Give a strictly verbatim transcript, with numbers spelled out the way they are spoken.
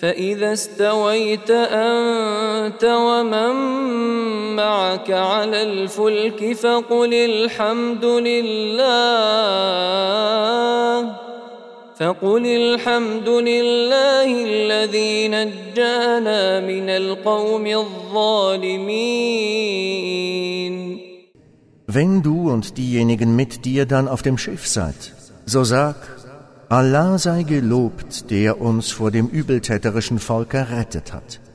فإذا استويت أنت ومن معك على الفلك فقل الحمد لله فقل الحمد لله الذي نجانا من القوم الظالمين. Wenn du und diejenigen mit dir dann auf dem Schiff seid, so sag: Allah sei gelobt, der uns vor dem übeltäterischen Volk errettet hat.